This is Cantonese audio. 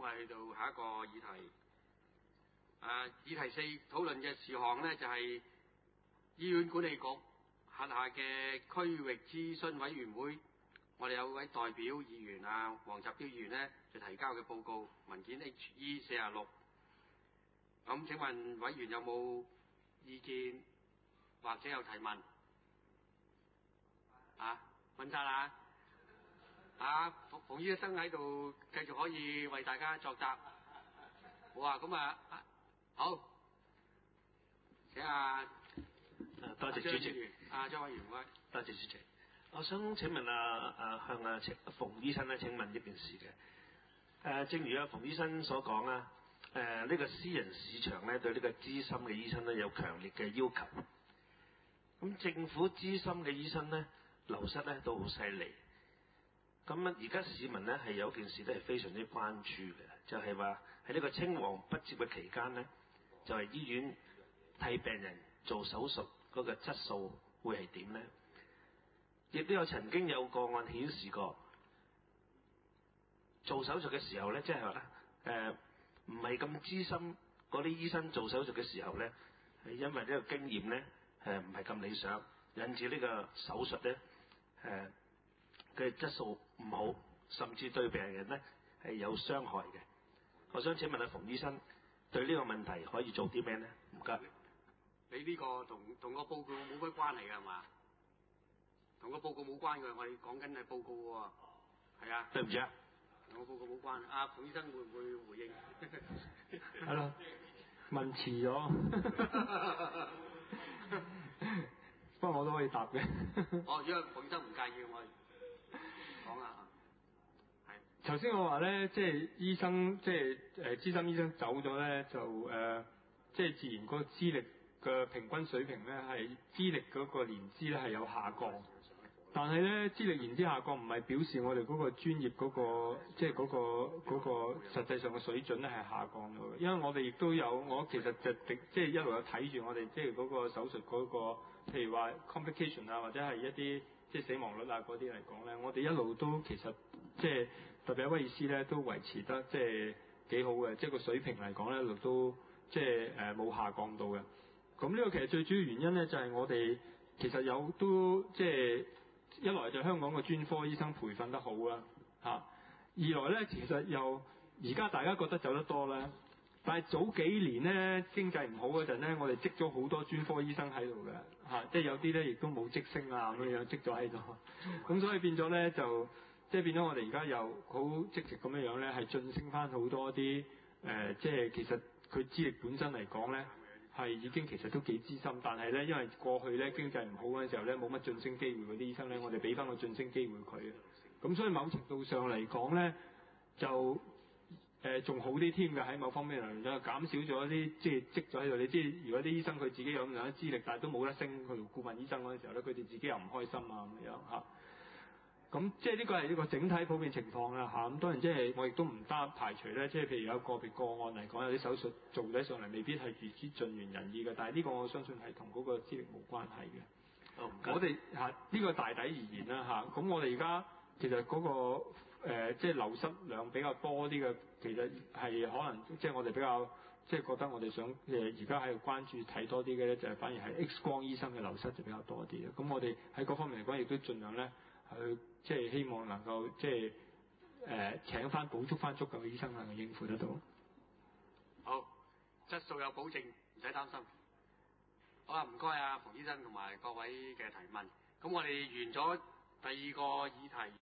我哋去到下一個議題。議題4討論嘅事項呢，就係醫院管理局轄下嘅區域諮詢委員會，我哋有位代表議員黃澤彪議員呢，就提交嘅報告文件 HE46。咁請問委員有冇意見或者有提問？問晒啦。馮醫生喺度繼續可以為大家作答。好啊，咁好，請多謝主席。 張委員唔該。 多謝主席。我想請問向馮醫生咧請問一件事嘅。正如馮醫生所講啦，呢個私人市場咧對呢個資深嘅醫生咧有強烈嘅要求。咁政府資深嘅醫生咧流失咧都好犀利。咁而家市民咧係有件事咧係非常之關注嘅，就係話喺呢個青黃不接嘅期間咧，就係醫院替病人做手術嗰個質素會係點咧？亦都有曾經有個案顯示過，做手術嘅時候咧，即係話唔係咁資深嗰啲醫生做手術嘅時候咧，係因為呢個經驗咧唔係咁理想，引致呢個手術咧嘅質素唔好，甚至對病人咧係有傷害嘅。我想請問馮醫生對呢個問題可以做啲咩咧？唔該。 你呢個同個報告冇乜關係㗎係嘛？同個報告冇關嘅，我哋講緊係報告喎。係啊。 對唔住啊。 同個報告冇關。馮醫生會唔會回應？ 係咯，問遲咗。不過我都可以答嘅。 如果馮醫生唔介意，我講下。係。 頭先我話咧，即係醫生，即係資深醫生走咗咧，就即係自然個資歷嘅平均水平咧，係資歷嗰個年資咧係有下降。但係咧，資歷年資下降唔係表示我哋嗰個專業嗰個即係嗰個實際上嘅水準咧係下降咗嘅，因為我哋亦都有，我其實就即係一路有睇住我哋即係嗰個手術嗰個，譬如話 complication 或者係一啲即係死亡率嗰啲嚟講咧，我哋一路都其實即係特別係威爾斯咧都維持得即係幾好嘅，即係個水平嚟講咧一路都即係冇下降到嘅。咁呢個其實最主要原因咧就係我哋其實有都即係。一來就香港嘅專科醫生培訓得好啦，二來咧其實又而家大家覺得走得多啦，但係早幾年咧經濟唔好嗰陣咧，我哋積咗好多專科醫生喺度嘅，即係有啲咧亦都冇職升咁樣積咗喺度，咁所以變咗咧就即係變咗我哋而家又好積極咁樣咧，係晉升翻好多啲即係其實佢資歷本身嚟講咧。係已經其實都幾資深，但係咧，因為過去咧經濟唔好嗰陣時候咧，冇乜晉升機會嗰啲醫生咧，我哋俾翻個晉升機會佢。咁所以某程度上嚟講咧，就仲好啲添嘅喺某方面嚟講，減少咗啲即係積咗喺度。你知如果啲醫生佢自己有咁樣資歷，但係都冇得升去顧問醫生嗰陣時候咧，佢哋自己又唔開心咁樣嚇。咁即係呢個係一個整體普遍情況啦嚇。咁當然即係我亦都唔排除咧，即係譬如有個別個案嚟講，有啲手術做起上嚟未必係如之盡如人意嘅。但係呢個我相信係同嗰個資歷冇關係嘅。我哋呢個大體而言啦嚇。咁我哋而家其實嗰個即係流失量比較多啲嘅，其實係可能即係我哋比較即係覺得我哋想而家喺度關注睇多啲嘅咧，就係反而係 X 光醫生嘅流失就比較多啲嘅。咁我哋喺嗰方面嚟講，亦都盡量咧。去即係希望能夠即係請翻補足翻足夠嘅醫生能夠應付得到。 好，質素有保證，唔使擔心。好啦，唔該馮醫生同埋各位嘅提問。咁我哋完咗第二個議題。